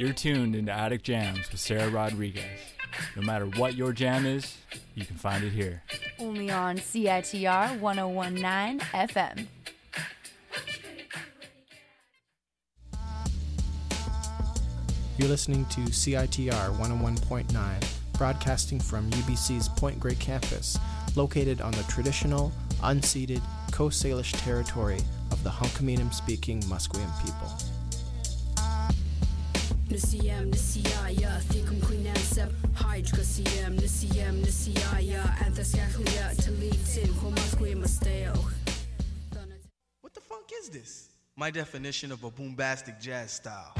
You're tuned into Attic Jams with Sarah Rodriguez. No matter what your jam is, you can find it here. Only on CITR 1019 FM. You're listening to CITR 101.9, broadcasting from UBC's Point Grey campus, located on the traditional, unceded Coast Salish territory of the Hunkaminam-speaking Musqueam people. Nisiyam nisiyaya thikum kuinansab hydra siyam nisiyaya anthasyakhlia talitin homasque masteo. What the funk is this? My definition of a boombastic jazz style.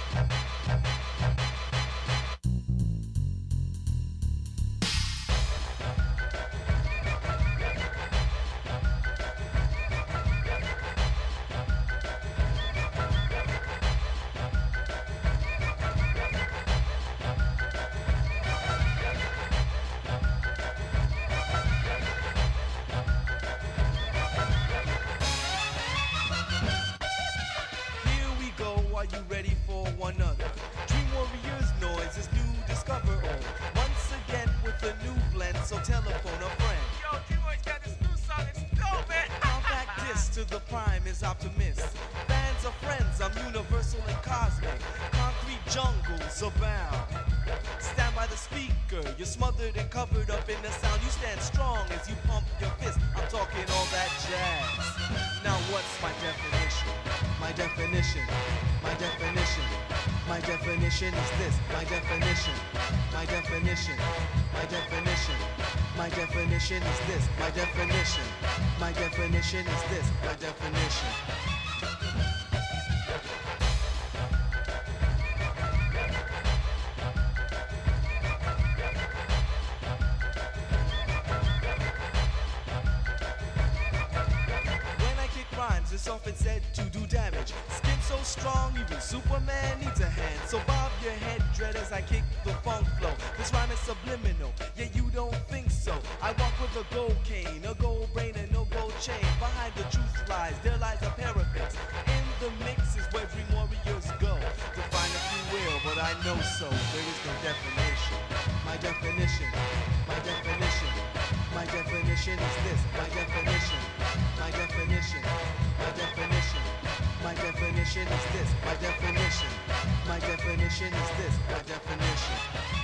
It's often said to do damage. Skin so strong, even Superman needs a hand. So bob your head, dread, as I kick the funk flow. This rhyme is subliminal, yet you don't think so. I walk with a gold cane, a gold brain, and no gold chain. Behind the truth lies, there lies a parapet. In the mix is where dream warriors go to find a few will, but I know so. There is no definition. My definition, my definition, my definition is this. My definition, my definition. My definition, my definition is this. My definition, my definition is this. My definition.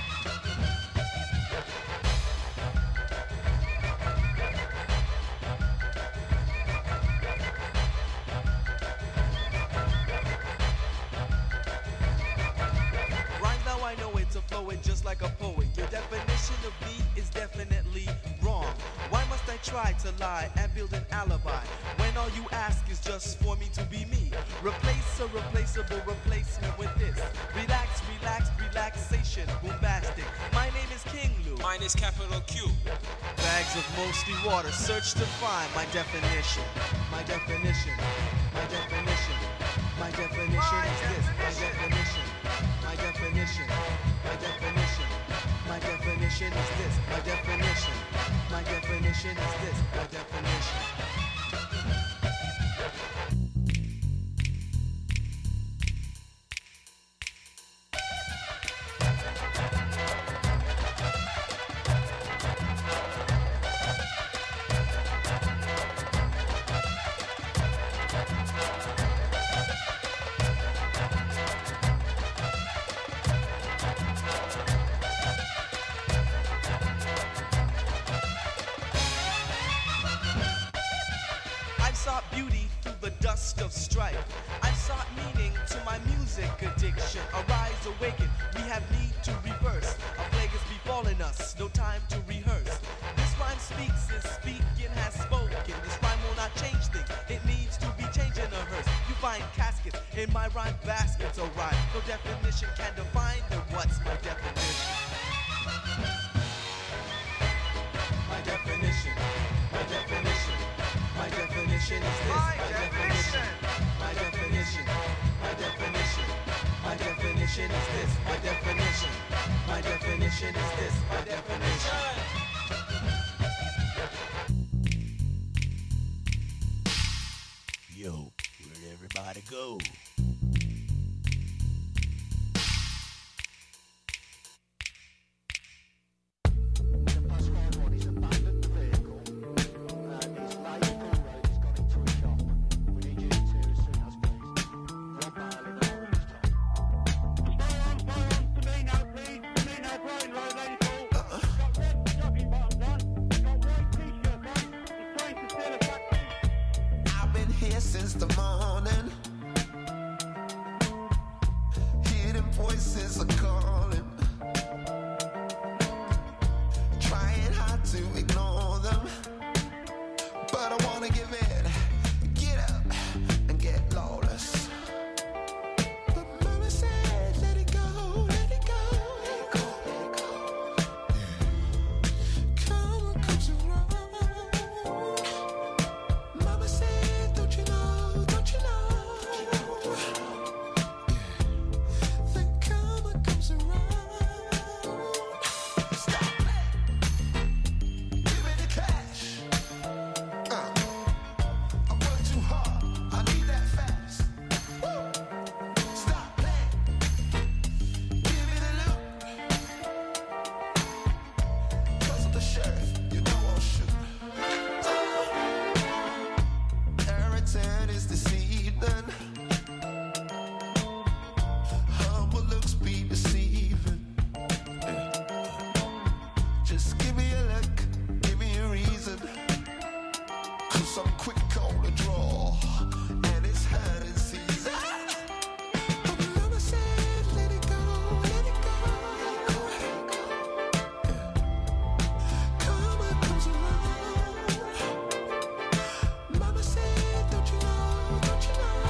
Right now I know it's a flowing just like a poet. Your definition of me is definitely wrong. Why must I try to lie and build an alibi when all you ask is just for me to be me? Replace a replaceable replacement with this. Relax, relax, relaxation, boombastic. My name is King Lou. Mine is capital Q. Bags of mostly water, search to find my definition. My definition, my definition, my definition is this. My definition, my definition, my definition, my definition is this. My definition, my definition is this. My definition. Of strife, I sought meaning to my music addiction. Arise, awaken, we have need to reverse. A plague is befalling us, no time to rehearse. This rhyme speaks, is speaking, has spoken. This rhyme will not change things, it needs to be changed in a hearse. You find caskets in my rhyme baskets, alright. No definition can define then what's my definition. My definition, my definition, my definition is this. My definition, my definition, my definition, my definition is this. My definition, my definition is this. My definition. Yo, where'd everybody go? since the morning. Hidden voices are calling. Trying hard to ignore them, but I wanna give in. Get up and get lawless. But mama said, let it go, let it go, let it go, let it go. Come what comes around. Mama said, don't you know, don't you know? Then come what comes around. Stop it. Give me the cash. I work too hard. I need that fast. Woo. Stop playing. Give me the loot. 'Cause of the sheriff, you know I'll shoot. Irritant is deceiving. Humble looks be deceiving. Just give me a look, give me a reason. 'Cause I'm quick on the draw, and it's hunting season. But mama said, let it go, let it go, let it go, let it go. Come what comes around. Mama said, don't you know, don't you know?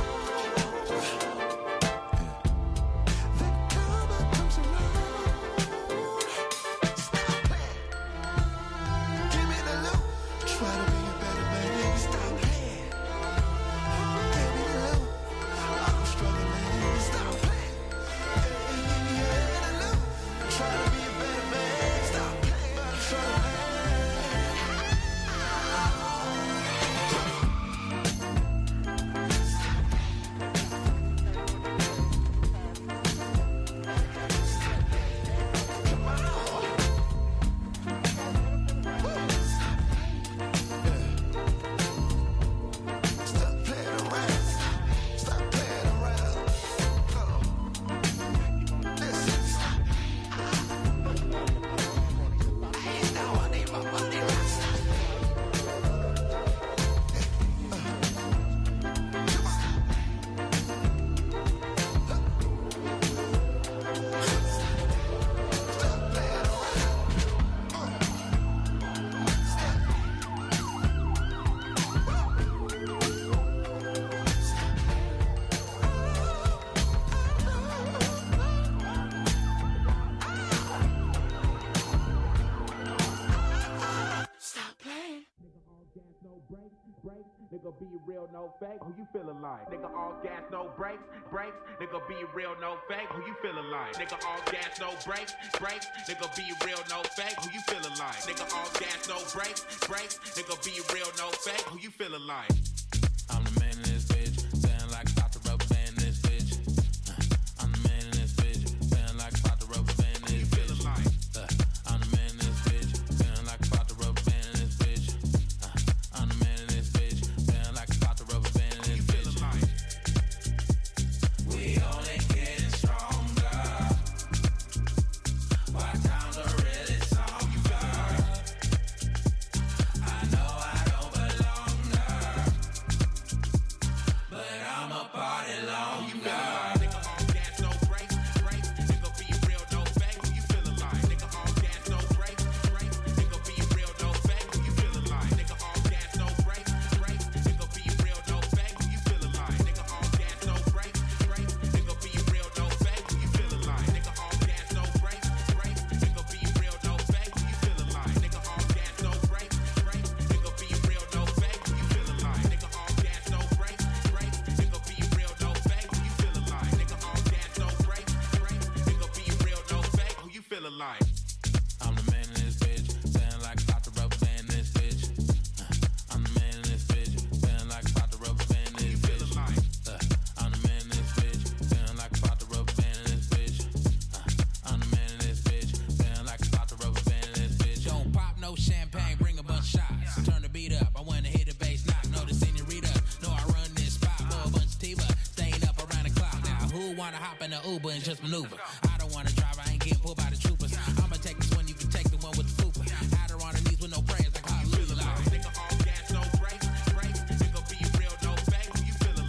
Then come what comes around. Stop playing. Give me the loot. Try to be a better man. Stop playing. Give me the loot. I'm struggling. Stop playing. Yeah, the loot. Try to be a better man. Stop playing. I'm struggling. Come on. Stop playing around. Stop playing around. Listen. Now I need my money right. Stop playing Stop playing. No brakes, nigga be real, no fake. Who you feeling like? Nigga all gas, no brakes, nigga be real, no fake. Who you feeling like? Nigga all gas, no brakes, nigga be real, no fake. Who you feeling like? Nigga all gas, no brakes, nigga be real, no fake. Who you feeling like? I'm the man in this bitch, sound like Dr. Rubber Band in this bitch. I'm the man in this bitch, sound like Dr. Rubber Band in this bitch. I'm the man in this bitch, sound like Dr. Rubber Band in this bitch. I'm the man in this bitch, sound like Dr. Rubber Band in this bitch. We only getting stronger. My times are really somber. I know I don't belong there, but I'm a party longer. Nigga all gas, no brakes, nigga be real, no fake. Who you feeling like? Nigga all gas, no brakes, nigga be real, no fake. Who you feeling like? Nigga all gas, no brakes, nigga be real, no fake. Who you feeling like? Nigga all gas, no brakes, nigga be real, no fake. Who you feeling like? Nigga all gas, no brakes, nigga be real, no fake. Who you feeling like? Nigga all gas, no brakes, nigga be real, no fake. Who you feeling like? Nigga all gas, no brakes, nigga be real, no fake. Who you feeling like? Nigga all gas, no brakes, nigga be real, no fake. Who you feeling like? I'm the man in this bitch, sound like Dr. Rubber Band in this bitch. I'm the man in this bitch, sound like Dr. Rubber Band in this bitch. I'm the man in this bitch, sound like Dr. Rubber Band in this bitch. I'm the man in this bitch, sound like Dr. Rubber Band in this bitch. Don't pop no champagne, bring a bunch of shots. Turn the beat up, I wanna hit the bass knock. Know the senorita, know I run this spot. Blow a bunch of Tiva, staying up around the clock. Now who wanna hop in the Uber and just maneuver? I don't wanna drive, I ain't getting pulled by the troopers. I'ma take this one, you can take the one with the fupa. Had her on her knees with no prayers, like hallelujah. Nigga all gas, no brakes, nigga be real, no fake. Who you feeling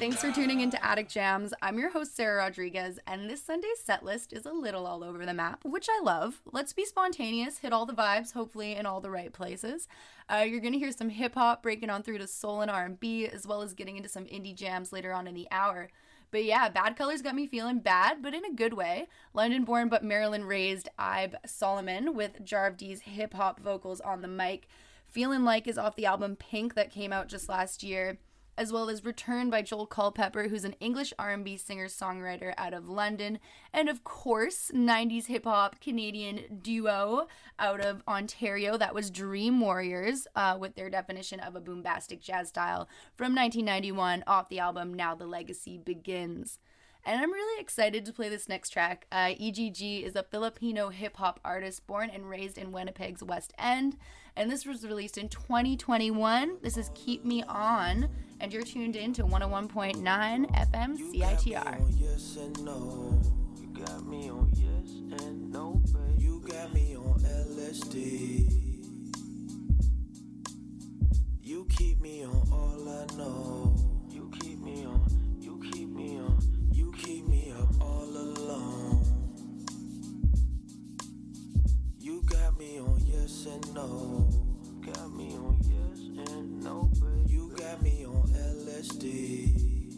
Thanks for tuning into Attic Jams. I'm your host, Sarah Rodriguez, and this Sunday's set list is a little all over the map, which I love. Let's be spontaneous, hit all the vibes, hopefully in all the right places. You're going to hear some hip-hop breaking on through to soul and R&B, as well as getting into some indie jams later on in the hour. But yeah, Bad Colors got me feeling bad, but in a good way. London-born but Maryland-raised Ibe Solomon with Jarv D's hip-hop vocals on the mic. Feelin' Like is off the album Pink that came out just last year, as well as Return by Joel Culpepper, who's an English R&B singer-songwriter out of London, and of course, 90s hip-hop Canadian duo out of Ontario, that was Dream Warriors, with their definition of a boombastic jazz style from 1991 off the album Now the Legacy Begins. And I'm really excited to play this next track. EGG is a Filipino hip-hop artist born and raised in Winnipeg's West End, and this was released in 2021. This is Keep Me On, and you're tuned in to 101.9 FM CITR. Yes and no. You got me on yes and no, babe. You got me on LSD. You keep me on all I know. You keep me on, you keep me on. You keep me up all alone. You got me on yes and no. Got me on yes and no, babe. You got me on LSD.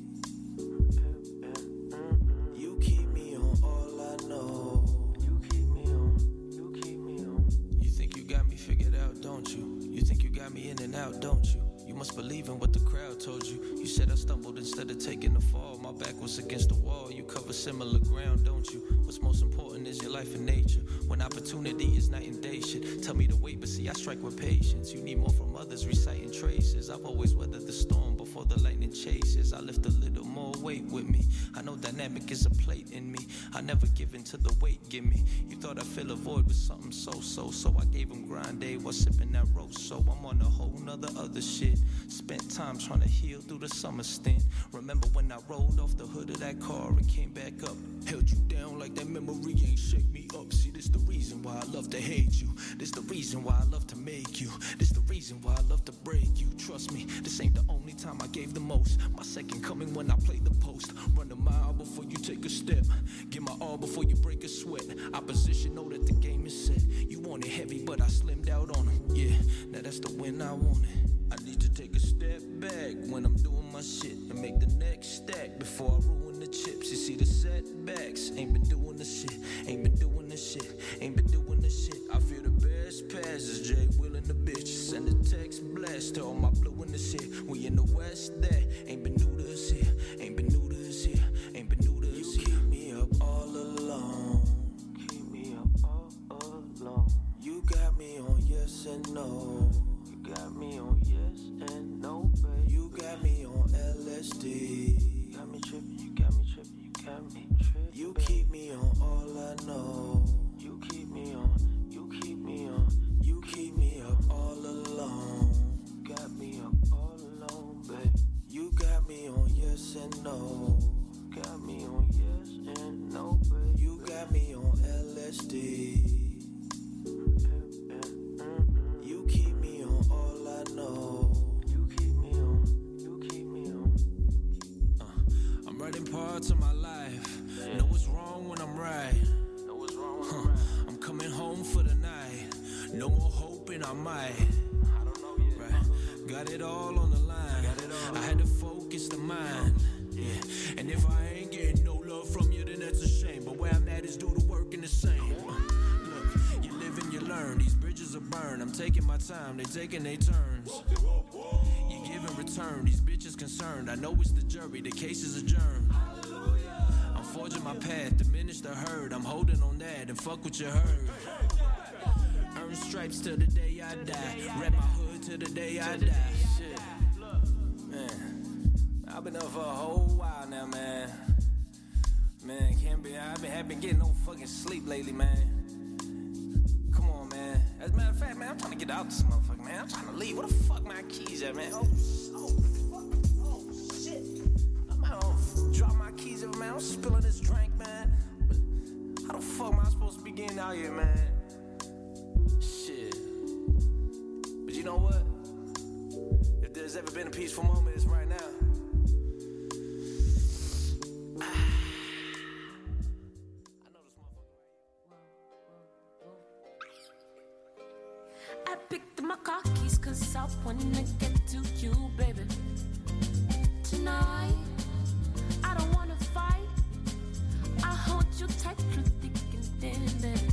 You keep me on all I know. You keep me on, you keep me on. You think you got me figured out, don't you? You think you got me in and out, don't you? You must believe in what the crowd told you. You said I stumbled instead of taking the fall. My back was against the wall. You cover similar ground, don't you? What's most important is your life and nature. When opportunity is night and day shit. Tell me to wait, but see I strike with patience. You need more from others, reciting traces. I've always weathered the storm before the lightning chases. I lift a little more weight with me. I know dynamic is a plate in me. I never give in to the weight, give me. You thought I'd fill a void with something so I gave him grind day while sipping that roast. So I'm on a whole nother other shit. Spent time trying to heal through the summer stint. Remember when I rolled off the hood of that car and came back up? Held you down like that memory ain't shake me up. See, this the reason why I love to hate you. This the reason why I love to make you. This the reason why I love to break you. Trust me, this ain't the only time I gave the most. My second coming when I play the post. Run a mile before you take a step. Give my all before you break a sweat. Opposition know that the game is set. You want it heavy, but I slimmed out on it. Yeah, now that's the win I wanted. I need to take a step back when I'm doing my shit and make the next stack before I ruin the chips. You see the setbacks, ain't been doing the shit, ain't been doing the shit, ain't been doing the shit. I feel the best passes, Jay Will and the bitch. Send a text blast to all my blue in the shit. We in the West there, ain't been new to us here, ain't been new to us here, ain't been new to us here. You keep me up all alone, keep me up all alone. You got me on yes and no. Got me on yes and no, babe. You got me on LSD. You got me tripping, you got me tripping, you got me tripping. You keep me on all I know. You keep me on, you keep me on. You keep me up all alone. Got me up all alone, babe. You got me on yes and no. Got me on yes and no, babe. You got me on LSD. You keep me on all I know. You keep me on, you keep me on. I'm writing parts of my life. Know what's wrong when I'm right. Know what's wrong when I'm right. I'm coming home for the night. No more hoping I might. I don't know yet. Right. Got it all on the line. I had to focus the mind. Yeah. And if I ain't getting no love from you, then that's a shame. But where I'm at is do the work in the same. Look, you live and you learn. These bridges are burned. I'm taking my time, they taking their turns. You give and return, these bitches concerned. I know it's the jury, the case is adjourned. I'm forging my path, diminish the herd. I'm holding on that and fuck what you heard. Earn stripes till the day I die. Rep my hood till the day I die. Shit. Man, I've been up for a whole while now, man. Man, I've been getting no fucking sleep lately, man. Come on, man. As a matter of fact, man, I'm trying to get out this motherfucker, man. I'm trying to leave. Where the fuck my keys at, man? Oh, shit. I'm out to drop my keys over, man. I'm spilling this drink, man. But how the fuck am I supposed to be getting out here, man? Shit. But you know what? If there's ever been a peaceful moment, it's right now. 'cause I wanna get to you, baby. Tonight, I don't wanna fight. I hold you tight through thick and thin, baby.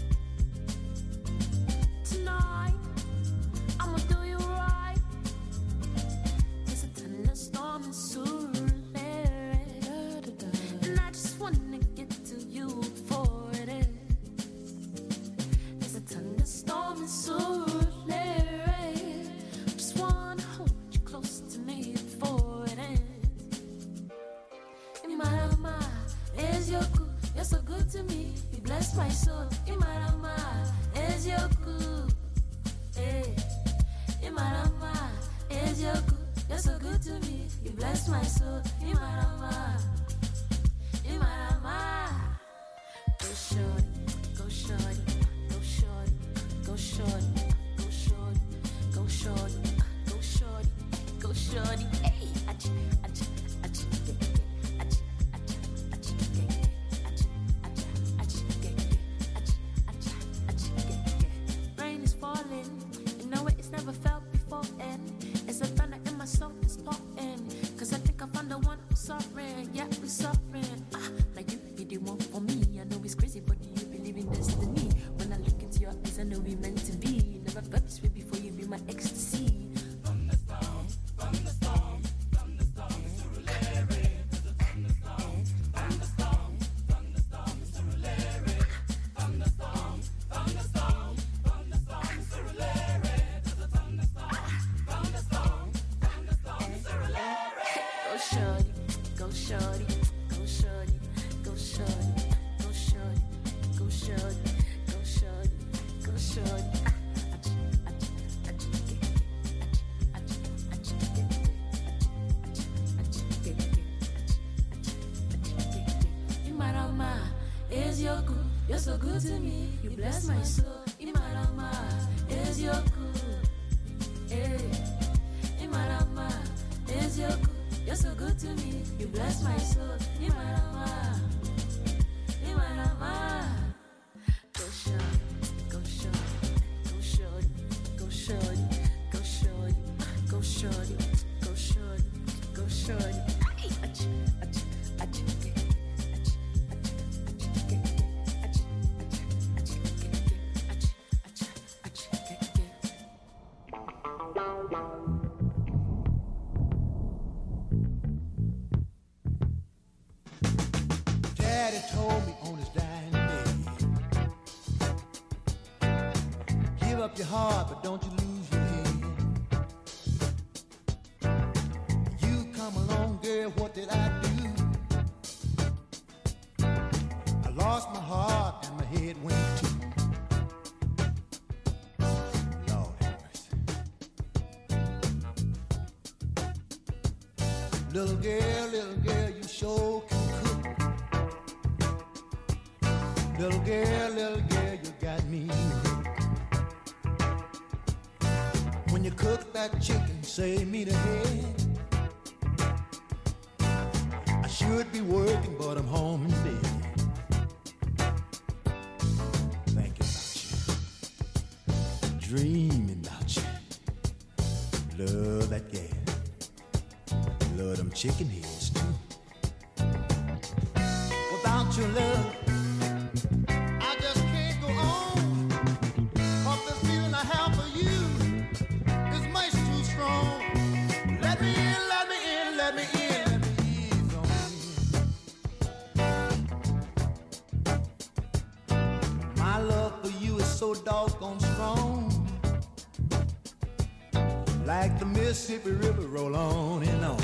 Tonight, I'ma do you right. There's a thunderstorm in Surulere, and I just wanna get to you for it is. There's a thunderstorm in Surulere. Just wanna hold you close to me before it ends. Imarama, is your good? You're so good to me. You bless my soul. Imarama, is your good? Hey, Imarama, is your good? You're so good to me. You bless my soul. Imarama, Imarama. Go shorty, go shorty, go shorty, go shorty, go shorty, go shorty, go shorty, go shorty. Hey, achi, achi, achi, get, get, achi, achi, achi, get, get, achi, achi, achi, get, get, achi, achi, achi, get, get. Rain is falling, you know it, it's never felt before, and it's a thunder in my soul, it's pouring. 'Cause I think I found the one I'm sovereign, yeah, I'm sovereign. Like you the one for me. I know it's crazy, but do you believe in destiny? When I look into your eyes, I know we meant to be. Never felt this way before, you be my ecstasy. Thunderstorm, thunderstorm, thunderstorm, Surulere. There's a thunderstorm, thunderstorm, thunderstorm, Surulere. Thunderstorm, thunderstorm, thunderstorm, Surulere. There's a thunderstorm, thunderstorm, thunderstorm, Surulere. Go shorty, go shorty, go shorty, go shorty, go shorty, go shorty, go shorty, go shorty. Achi, achi, achi, get, get, achi, achi, achi, get, get, achi, achi, get, get, achi, achi, get, get. Imarama, is your good? You're so good to me. You bless my soul. Imarama, is your good? Hey, Imarama, is your good? You're so good to me. You bless my soul. Imarama, Imarama. Go shorty, go shorty, go shorty, go shorty, go shorty, go shorty, go shorty, go shorty. Ay, achi, achi, achi, get, get, achi, achi, achi, get, get, achi, achi, achi, get, get, achi, achi, achi, get, get. Daddy told me on his dying day, give up your heart, but don't you lose your head. You come along, girl, what did I do? I lost my heart and my head went too. Lord have mercy. Little girl, you sure can cook. Little girl, you got me hooked. When you cook that chicken, save me the head. I should be working, but I'm home in bed. Thinking about you, dreaming about you. Love that gal, love them chicken heads too. Without your love, I just can't go on. 'Cause this feeling I have for you is much too strong. Let me in, let me in, let me in, let me ease on you. My love for you is so doggone strong. Like the Mississippi River roll on and on.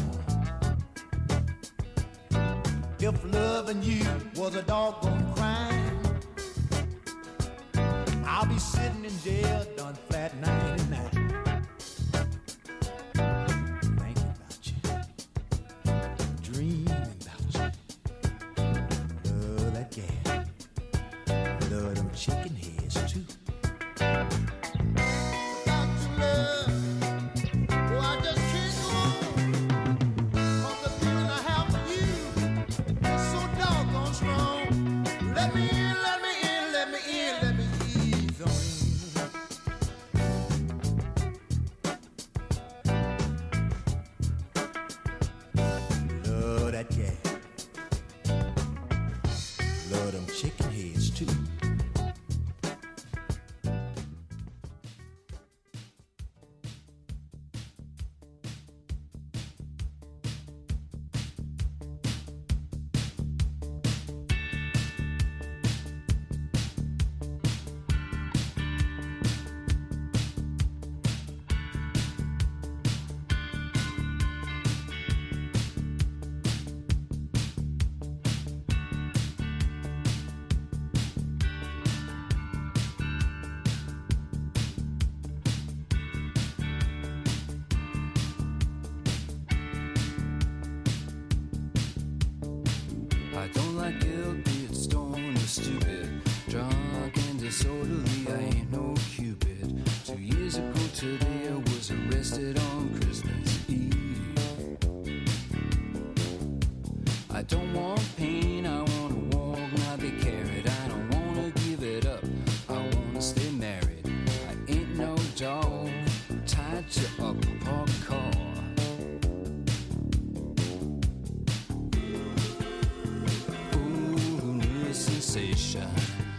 If loving you was a doggone crime, I'll be sitting in jail done flat 99. Thinking about you, dreaming about you. Love that gal, love them chicken heads too. Without your love, oh, I just can't go on. 'Cause the feeling I have for you is so doggone strong. Let me in, let me in, let me in, let me ease on you. I don't like guilt, be it stoned or stupid. Drunk and disorderly, I ain't no Cupid. 2 years ago today, I was arrested on Christmas Eve. I don't want pain, I wanna walk, not be carried. I don't wanna give it up, I wanna stay married. I ain't no dog, tied to a parked car. Ooh, new sensations.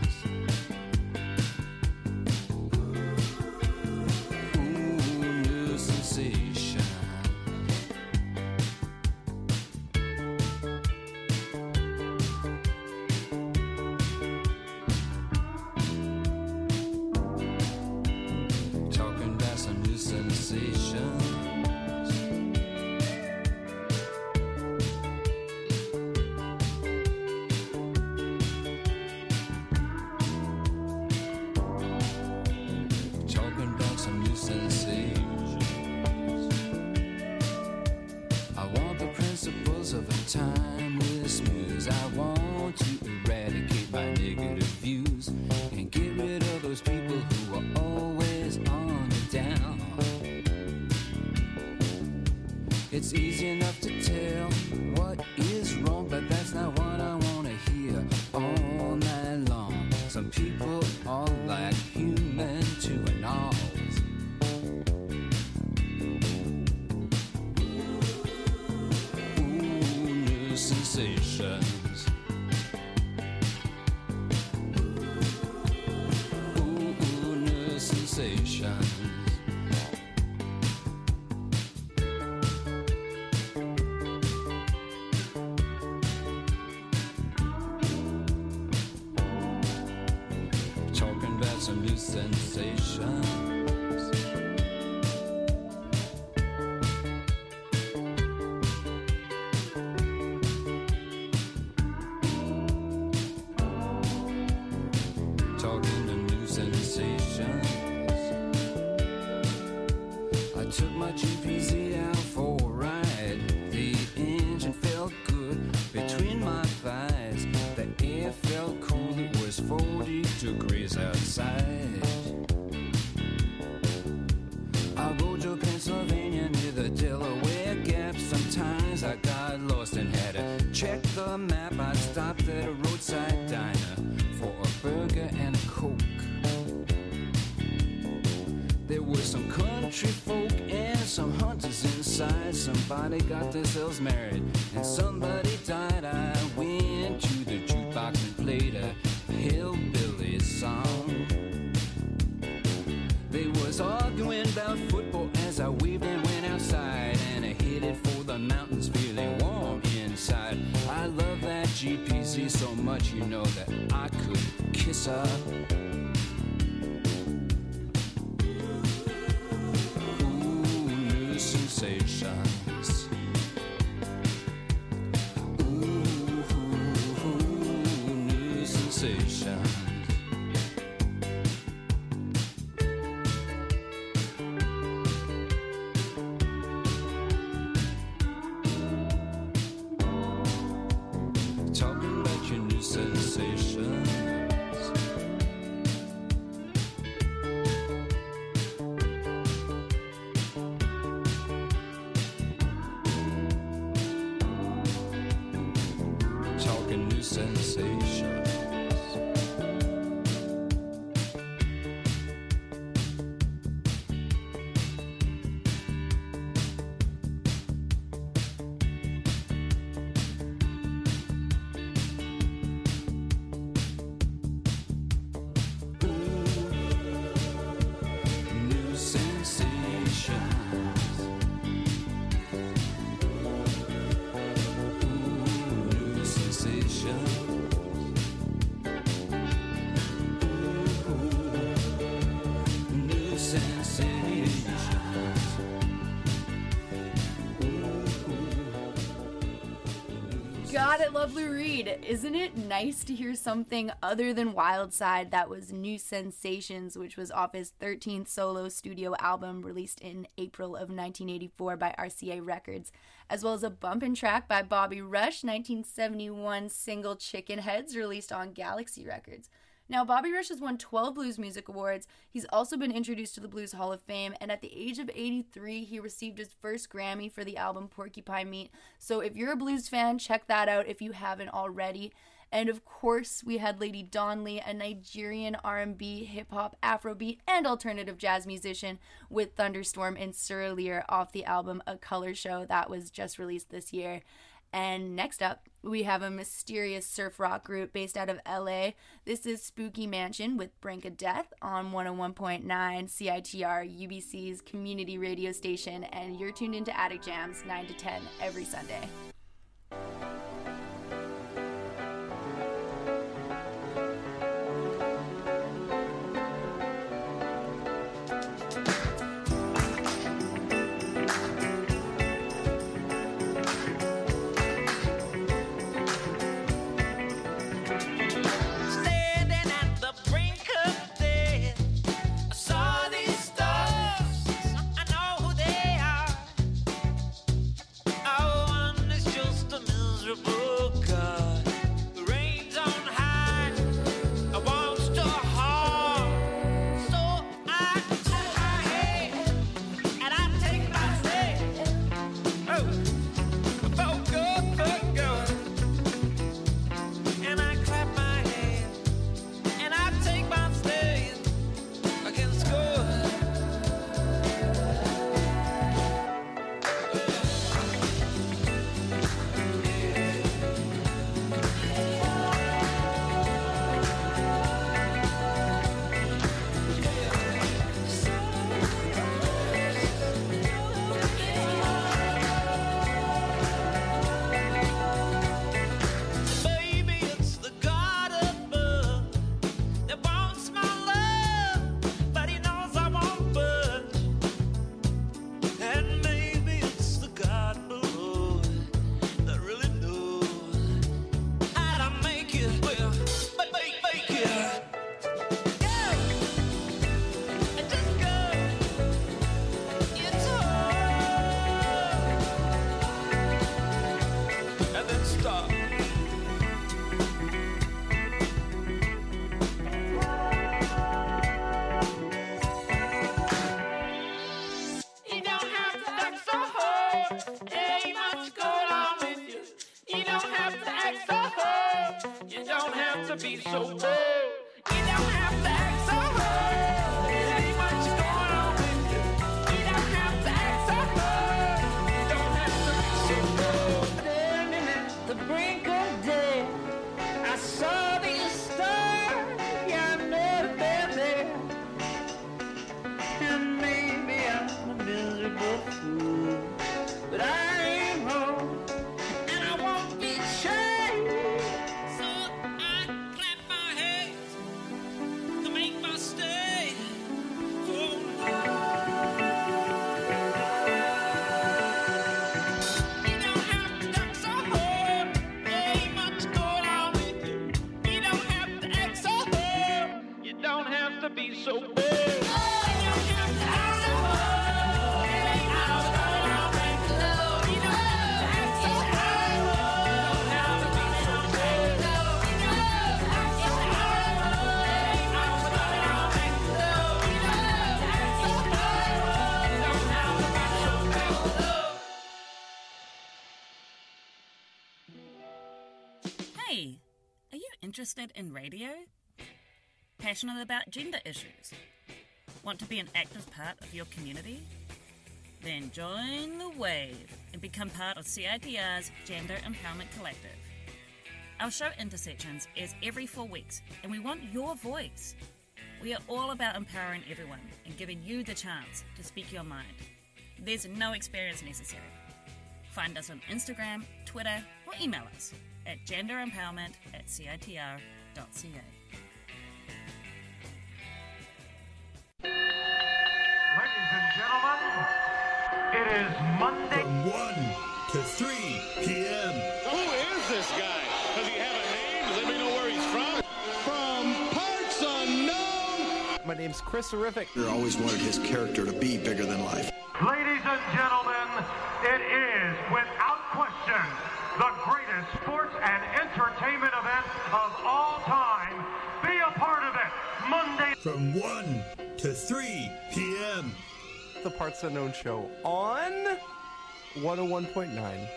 Ooh, new sensations. Talking about some new sensations. Talking about some new sensations. I want the principles of a timeless muse. I want to eradicate my negative views and get rid of those people who are always on the down. It's easy enough to tell what is wrong, but that's not what I want to hear all night long. Some people are like human to an all. Ooh, new sensations. Ooh, new sensations. Talking about some new sensations. Talking to new sensations. I took my GPZ out for a ride. The engine felt good between my thighs. The air felt cool, it was 40 degrees outside. I rode to Pennsylvania near the Delaware Gap. Sometimes I got lost and had to check the map. I stopped at a roadside diner for a burger and a Coke. There were some country folk and some hunters inside. Somebody got themselves married and somebody died. I went to the jukebox and played a hillbilly song. They was arguing about football as I waved and went outside, and I headed for the mountains feeling warm inside. I love that GPZ so much, you know, that I could kiss her. Ooh, new sensations. Ooh, new sensations. Talking about your new sensations. God, I love Lou Reed. Isn't it nice to hear something other than Wild Side? That was New Sensations, which was off his 13th solo studio album released in April of 1984 by RCA Records, as well as a bumpin' track by Bobby Rush, 1971 single Chicken Heads, released on Galaxy Records. Now, Bobby Rush has won 12 Blues Music Awards. He's also been introduced to the Blues Hall of Fame, and at the age of 83, he received his first Grammy for the album Porcupine Meat. So if you're a blues fan, check that out if you haven't already. And of course, we had Lady Dawn Lee, a Nigerian R&B, hip-hop, Afrobeat, and alternative jazz musician, with Thunderstorm and Sir Lear off the album A Color Show that was just released this year. And next up, we have a mysterious surf rock group based out of LA. This is Spooky Mansion with Brink of Death on 101.9 CITR, UBC's community radio station, and you're tuned into Attic Jams 9 to 10 every Sunday. Hey, are you interested in radio? Passionate about gender issues? Want to be an active part of your community? Then join the wave and become part of CITR's Gender Empowerment Collective. Our show Intersections airs every 4 weeks, and we want your voice. We are all about empowering everyone and giving you the chance to speak your mind. There's no experience necessary. Find us on Instagram, Twitter, or email us at genderempowerment@citr.ca. Ladies and gentlemen, it is Monday. From 1 to 3 p.m. Who is is this guy? Does he have a name? Does anybody know where he's from? From parts unknown. My name's Chris Horrific. I always wanted his character to be bigger than life. Ladies and gentlemen, it is, without question, the greatest sports and entertainment event of all time. Be a part of it, Monday from 1 to 3 p.m. The Parts Unknown Show on 101.9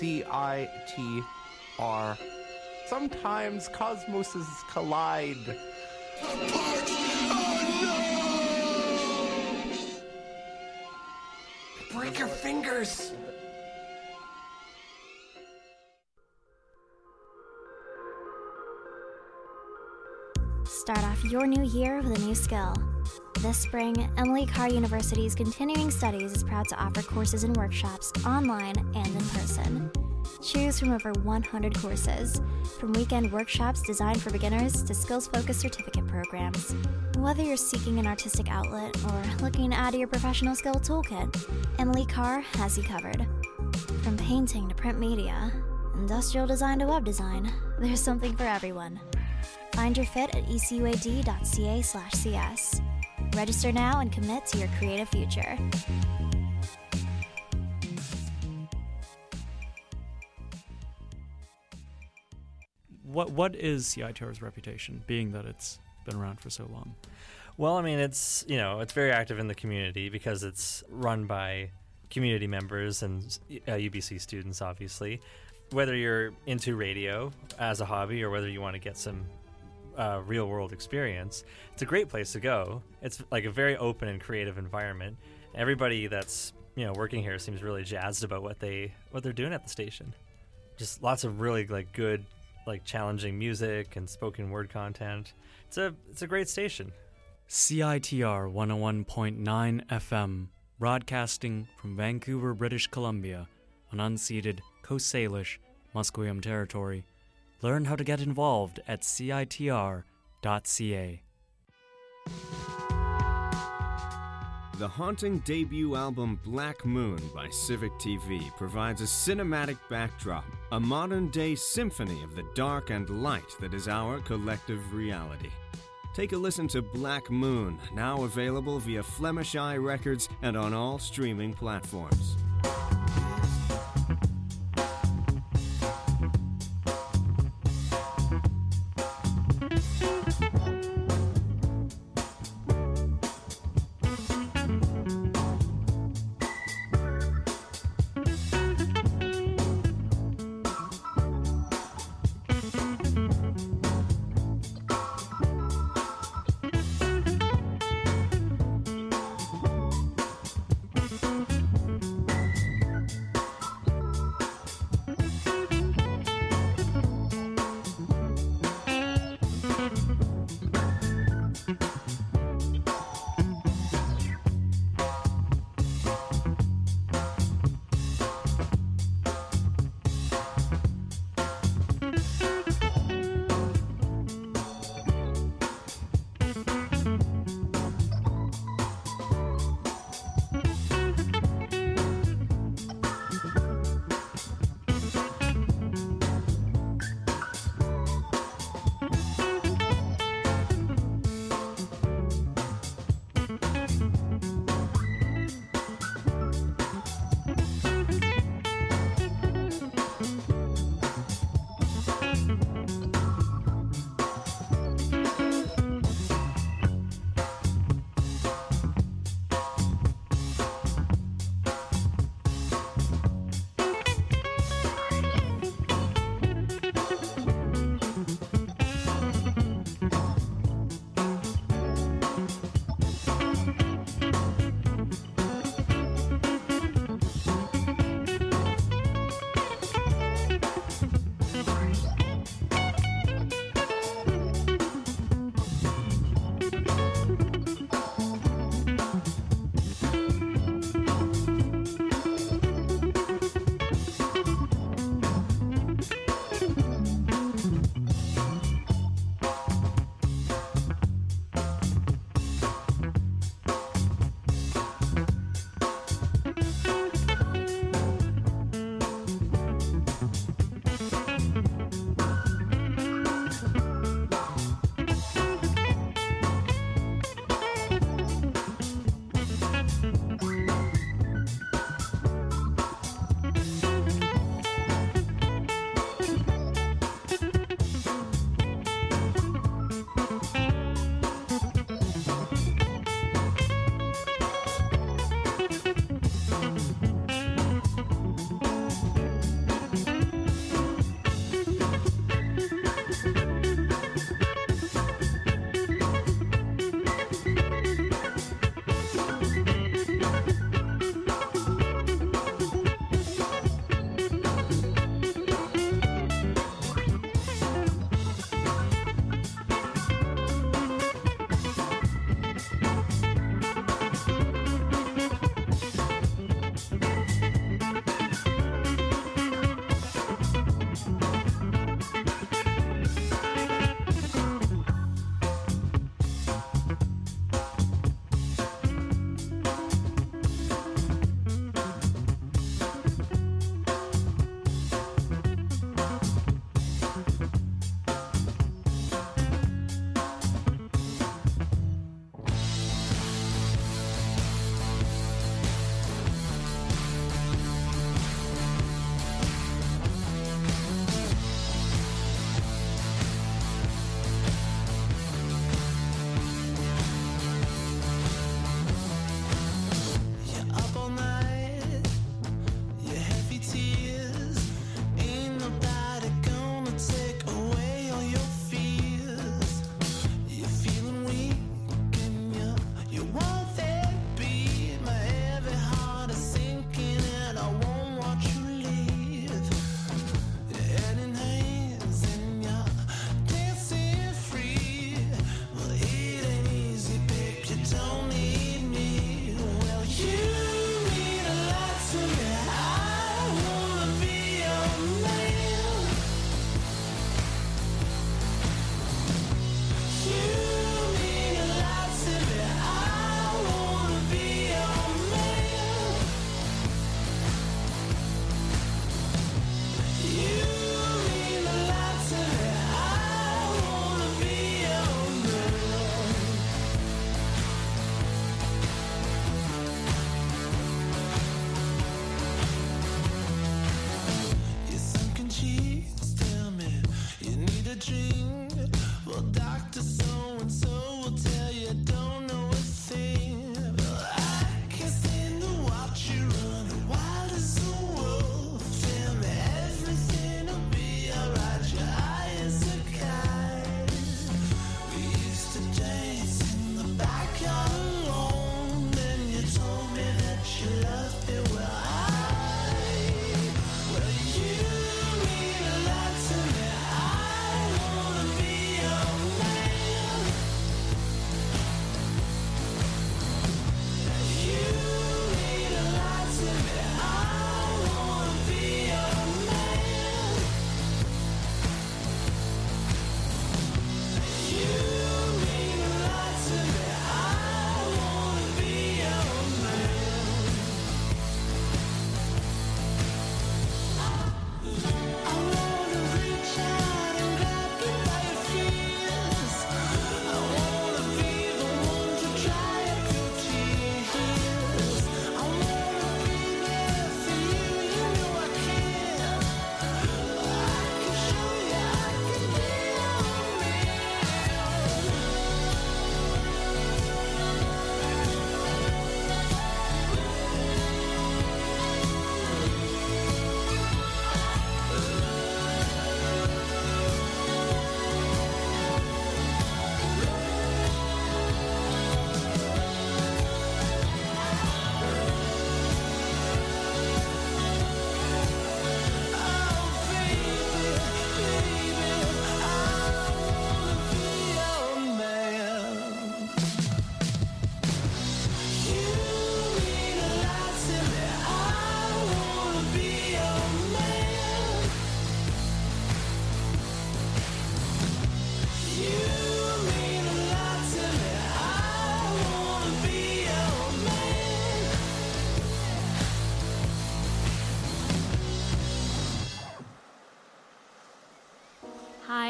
CITR. Sometimes cosmoses collide. Parts Unknown! Break your fingers! Start off your new year with a new skill. This spring, Emily Carr University's Continuing Studies is proud to offer courses and workshops online and in person. Choose from over 100 courses, from weekend workshops designed for beginners to skills-focused certificate programs. Whether you're seeking an artistic outlet or looking to add to your professional skill toolkit, Emily Carr has you covered. From painting to print media, industrial design to web design, there's something for everyone. Find your fit at ecuad.ca/cs. Register now and commit to your creative future. What is CITR's reputation, being that it's been around for so long? Well, I mean, it's very active in the community because it's run by community members and UBC students, obviously. Whether you're into radio as a hobby or whether you want to get some real-world experience, it's a great place to go. It's like a very open and creative environment. Everybody that's working here seems really jazzed about what they're doing at the station. Just lots of really good, challenging music and spoken word content. It's a great station. CITR 101.9 FM, broadcasting from Vancouver, British Columbia, on unceded Coast Salish, Musqueam territory. Learn how to get involved at CITR.ca. The haunting debut album Black Moon by Civic TV provides a cinematic backdrop, a modern-day symphony of the dark and light that is our collective reality. Take a listen to Black Moon, now available via Flemish Eye Records and on all streaming platforms.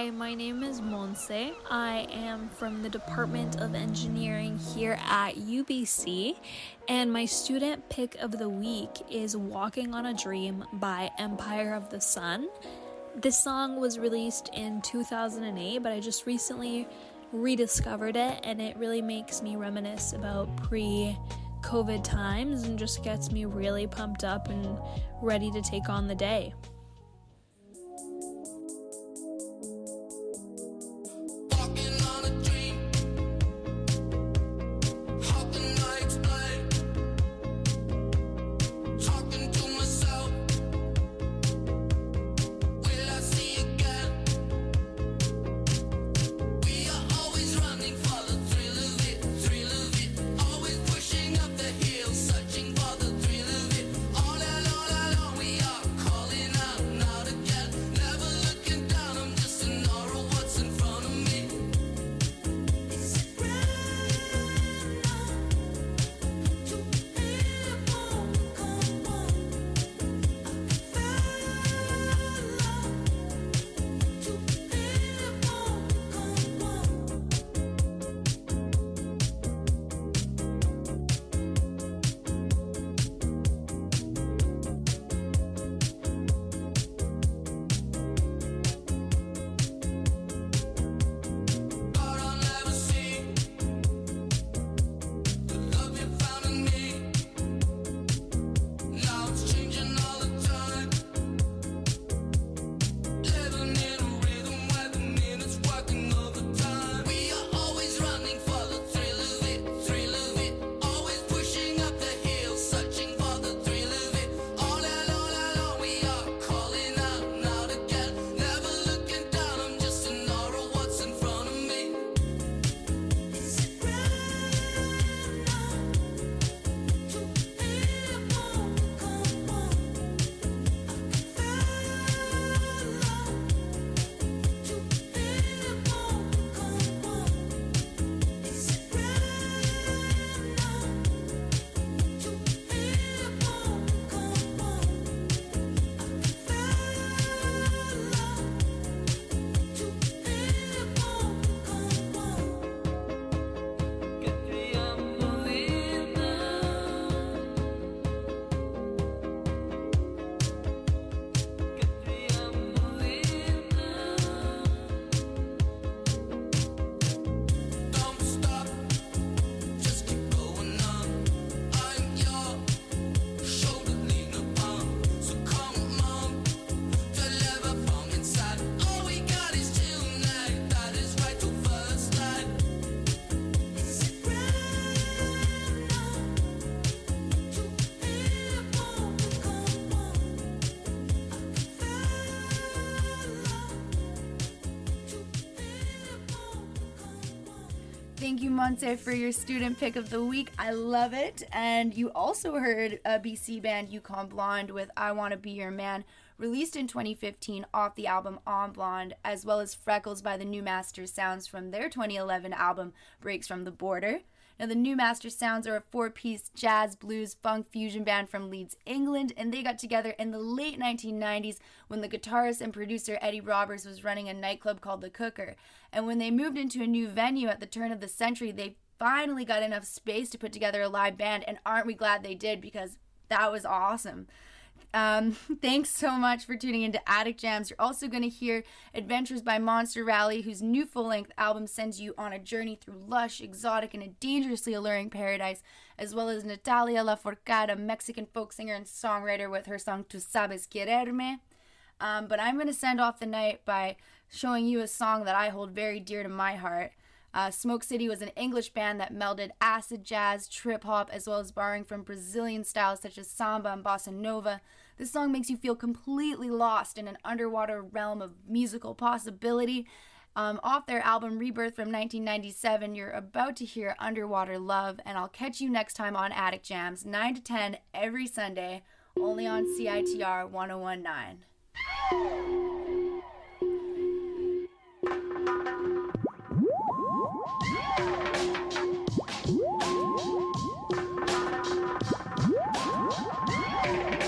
Hi, my name is Monse. I am from the Department of Engineering here at UBC, and my student pick of the week is Walking on a Dream by Empire of the Sun. This song was released in 2008, but I just recently rediscovered it, and it really makes me reminisce about pre-COVID times and just gets me really pumped up and ready to take on the day. Thank you, Monse, for your student pick of the week. I love it. And you also heard a BC band, Yukon Blonde, with I Wanna Be Your Man, released in 2015 off the album On Blonde, as well as Freckles by the New Master Sounds from their 2011 album Breaks from the Border. Now, the New Master Sounds are a four-piece jazz, blues, funk fusion band from Leeds, England, and they got together in the late 1990s when the guitarist and producer Eddie Roberts was running a nightclub called The Cooker. And when they moved into a new venue at the turn of the century, they finally got enough space to put together a live band, and aren't we glad they did, because that was awesome. Thanks so much for tuning into Attic Jams. You're also going to hear Adventures by Monster Rally, whose new full-length album sends you on a journey through lush, exotic, and a dangerously alluring paradise, as well as Natalia Lafourcade, a Mexican folk singer and songwriter, with her song Tu Sabes Quererme. But I'm going to send off the night by showing you a song that I hold very dear to my heart. Smoke City was an English band that melded acid jazz, trip-hop, as well as borrowing from Brazilian styles such as samba and bossa nova. This song makes you feel completely lost in an underwater realm of musical possibility. Off their album Rebirth from 1997, you're about to hear Underwater Love, and I'll catch you next time on Attic Jams, 9 to 10 every Sunday, only on CITR 101.9.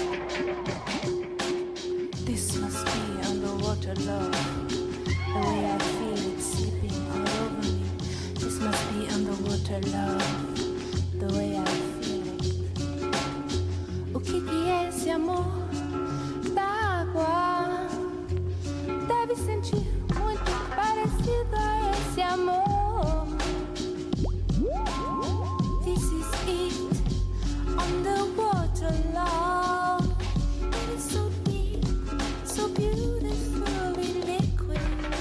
This must be underwater love, the way esse amor da água deve sentir muito parecido a esse amor. This is it on the water, love. It is so deep, so beautifully liquid.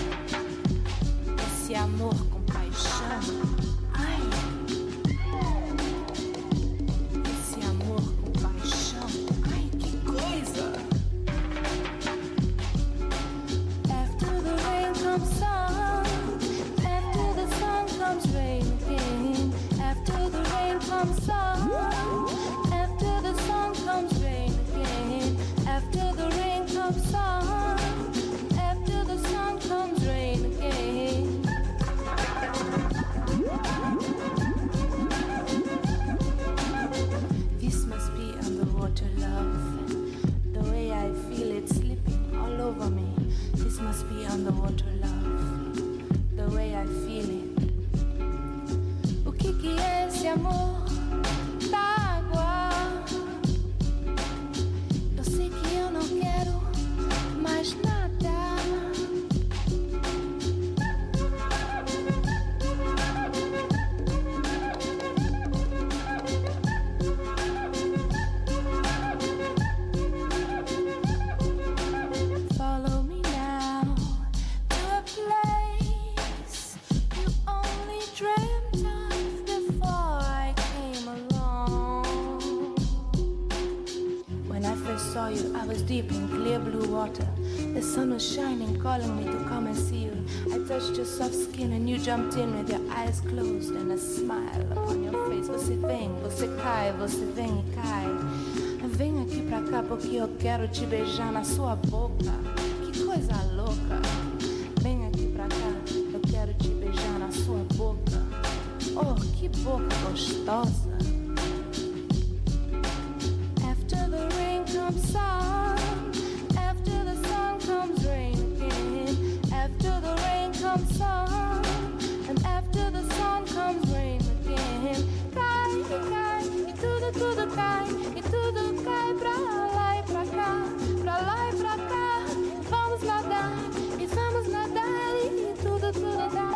Esse amor com paixão. Ai. Esse amor com paixão. Ai, que coisa. After the rain comes sun. After the sun comes rain again. After the rain comes sun. After the sun comes rain again. After the rain comes sun. After the sun comes rain again. This must be underwater love. The way I feel it slipping all over me. This must be underwater love. The way I feel it. O que é esse amor da água? Eu sei que eu não quero mais nada. Follow me now to a place you only dreamt of before I came along. When I first saw you, I was deep in clear blue water. The sun was shining, calling me to come and see you. I touched your soft skin and you jumped in with your eyes closed and a smile upon your face. Você vem, você cai, você vem e cai. Vem aqui pra cá porque eu quero te beijar na sua boca. Que coisa louca. Vem aqui pra cá, eu quero te beijar na sua boca. Oh, que boca gostosa. After the rain comes sun. After the sun comes rain again. After the rain comes sun. And after the sun comes rain again. Cai, cai, e tudo cai. E tudo cai pra lá e pra cá. Pra lá e pra cá. Vamos nadar, e vamos nadar. E tudo cai.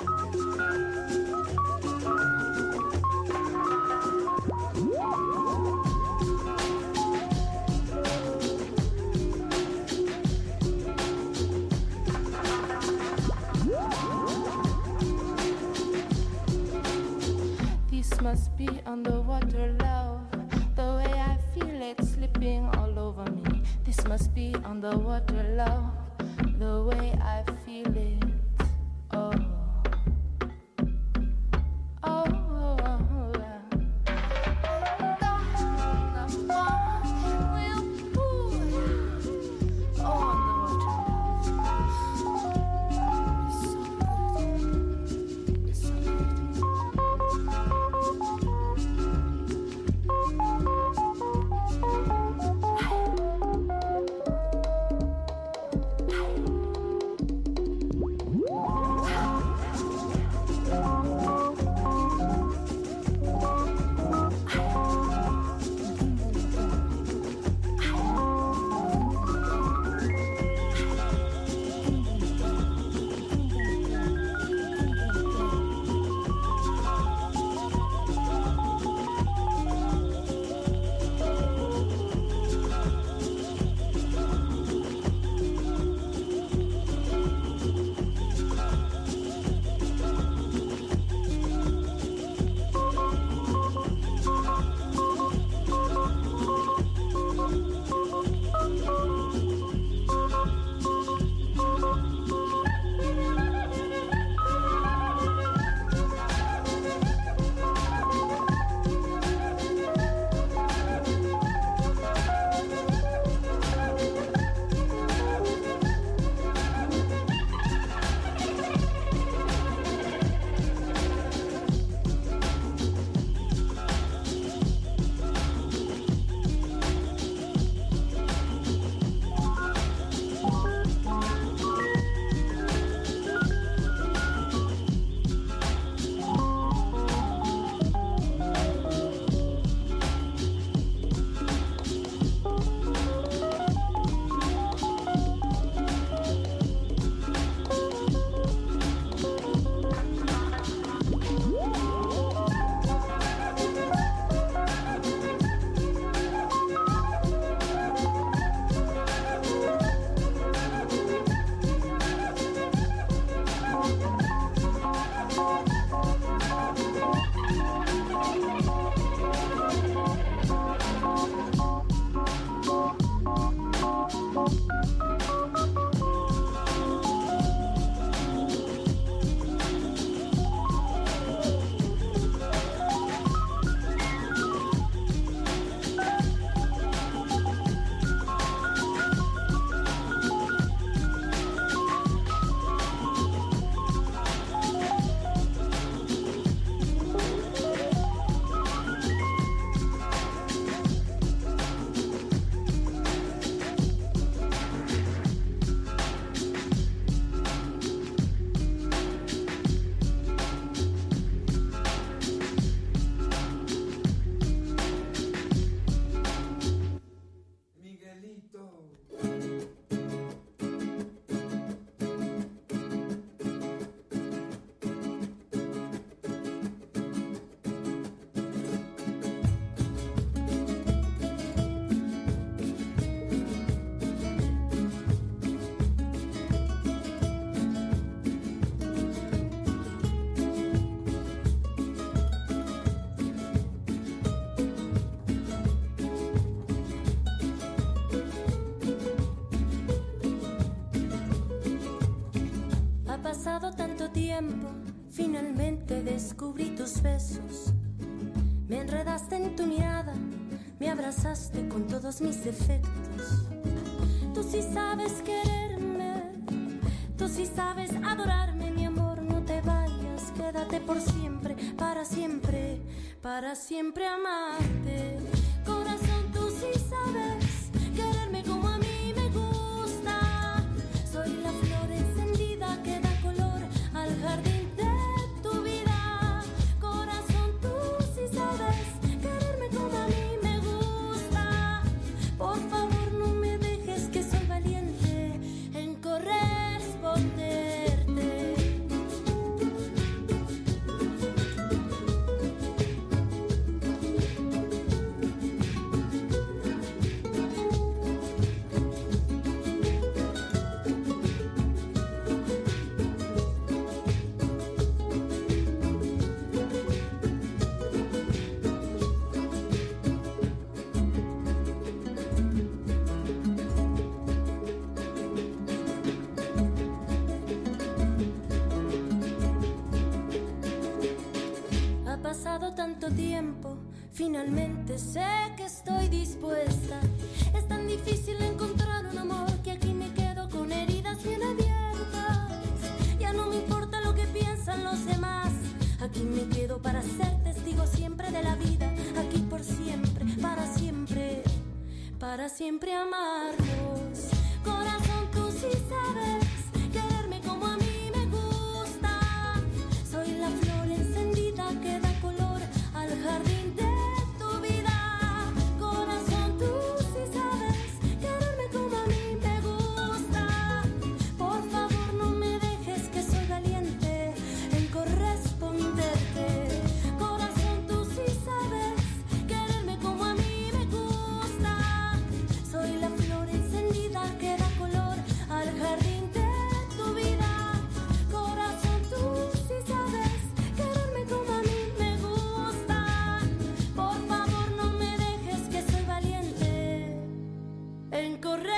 This must be underwater love. The way I feel it slipping all over me. This must be underwater love. The way I feel it. Oh. Oh. tiempo, finalmente descubrí tus besos. Me enredaste en tu mirada, me abrazaste con todos mis defectos. Tú sí sabes quererme, tú sí sabes adorarme, mi amor, no te vayas, quédate por siempre, para siempre amarte. Corazón, tú sí sabes quererme como a mí me gusta. Soy la flor encendida que da color al jardín de tu vida. Corazón, tú sí sabes quererme como a mí me gusta. Por favor, no me dejes, que soy valiente en corresponderte. Tanto tiempo, finalmente sé que estoy dispuesta. Es tan difícil encontrar un amor que aquí me quedo con heridas bien abiertas. Ya no me importa lo que piensan los demás. Aquí me quedo para ser testigo siempre de la vida. Aquí por siempre, para siempre amarnos. Corazón, tú sí sabes quererme como a mí me gusta. Soy la flor encendida que da color al jardín de tu vida. Corazón, tú sí sabes quererme como a mí me gusta. Por favor, no me dejes, que soy valiente en corresponderte. Corazón, tú sí sabes quererme como a mí me gusta. Soy la flor encendida que da color al jardín de tu vida. Corazón, tú sí sabes quererme como a mí me gusta. Por favor, no me dejes, que soy valiente en correr.